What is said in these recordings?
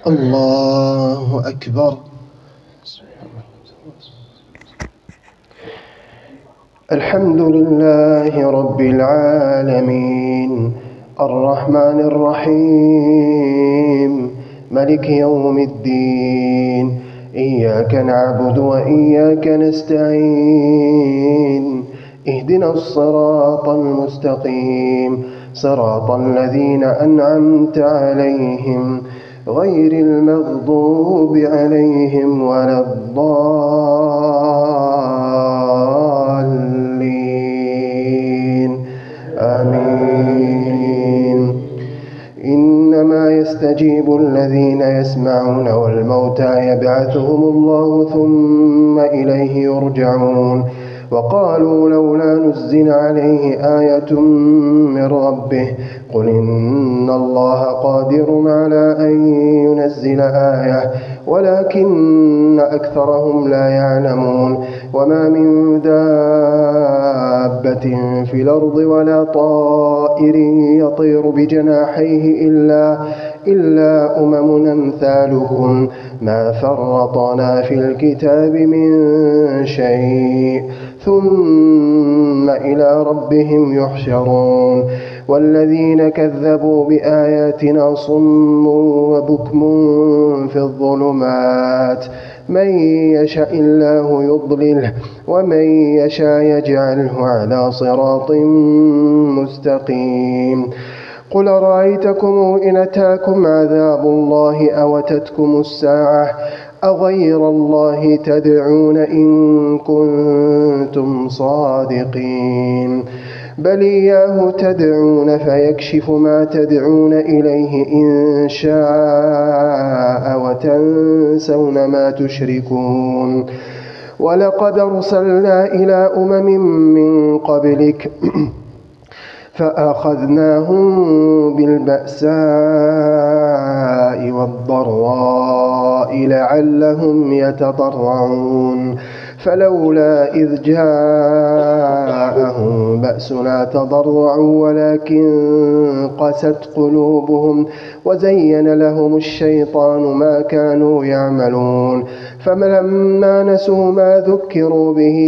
الله أكبر. الحمد لله رب العالمين الرحمن الرحيم ملك يوم الدين، إياك نعبد وإياك نستعين، اهدنا الصراط المستقيم، صراط الذين أنعمت عليهم غير المغضوب عليهم ولا الضالين، آمين. إنما يستجيب الذين يسمعون والموتى يبعثهم الله ثم إليه يرجعون. وقالوا لولا نزل عليه آية من ربه قل إن الله قادر على أن ينزل آية ولكن أكثرهم لا يعلمون. وما من دابة في الأرض ولا طائر يطير بجناحيه إلا أمم أمثالكم ما فرطنا في الكتاب من شيء ثم إلى ربهم يحشرون. والذين كذبوا بآياتنا صم وبكم في الظلمات، من يشاء الله يضلله ومن يشاء يجعله على صراط مستقيم. قل رأيتكم إن أتاكم عذاب الله أو أتتكم الساعة أغير الله تدعون إن كنتم صادقين؟ بل إياه تدعون فيكشف ما تدعون إليه إن شاء وتنسون ما تشركون. ولقد أرسلنا إلى أمم من قبلك فأخذناهم بالبأساء والضراء لعلهم يتضرعون. فلولا إذ جاءهم بأسنا تضرعوا ولكن قست قلوبهم وزين لهم الشيطان ما كانوا يعملون. فلما نسوا ما ذكروا به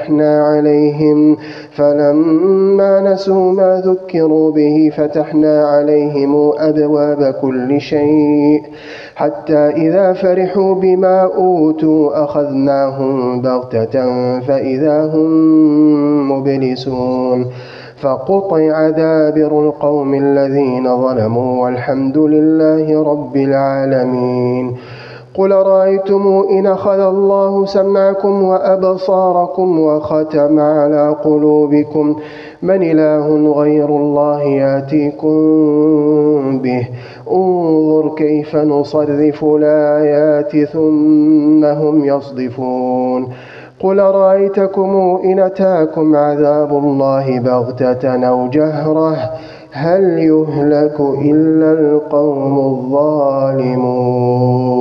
فتحنا عليهم أبواب كل شيء حتى إذا فرحوا بما أوتوا أخذناهم بغتة فإذا هم مبلسون. فقطع دابر القوم الذين ظلموا والحمد لله رب العالمين. قل رأيتم إن أخذ الله سمعكم وأبصاركم وختم على قلوبكم من إله غير الله يأتيكم به؟ انظر كيف نصرف الآيات ثم هم يصدفون. قل رأيتكم إن أتاكم عذاب الله بغتة أو جهرة هل يهلك إلا القوم الظالمون؟